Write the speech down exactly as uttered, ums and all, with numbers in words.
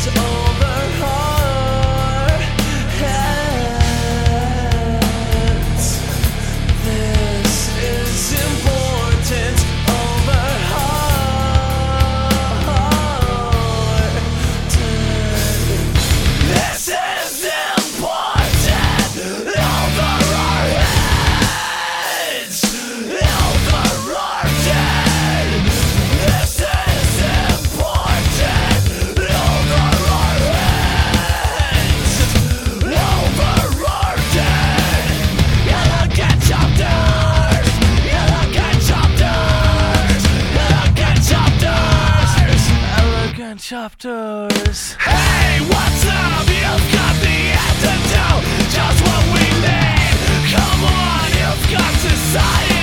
over our heads. This is important over heart. This is important over our heads. Over our dead. This is important over our heads. Over our dead. You look at chapters. You look at chapters. You look at chapters. You look at chapters. Hey, what's up? You've got the antidote. Just what we need. Come on, you've got society.